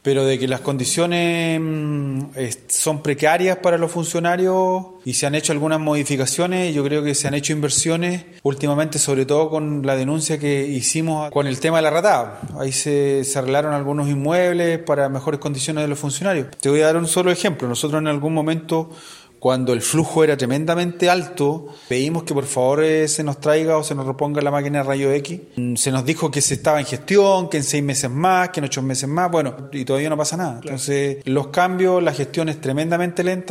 pero de que las condiciones son precarias para los funcionarios y se han hecho algunas modificaciones. Yo creo que se han hecho inversiones últimamente, sobre todo con la denuncia que hicimos con el tema de la ratada. Ahí se arreglaron algunos inmuebles para mejores condiciones de los funcionarios. Te voy a dar un solo ejemplo. Nosotros en algún momento, cuando el flujo era tremendamente alto, pedimos que por favor se nos traiga o se nos reponga la máquina de rayo X. Se nos dijo que se estaba en gestión, que en 6 meses más, que en 8 meses más, bueno, y todavía no pasa nada. Entonces, los cambios, la gestión es tremendamente lenta.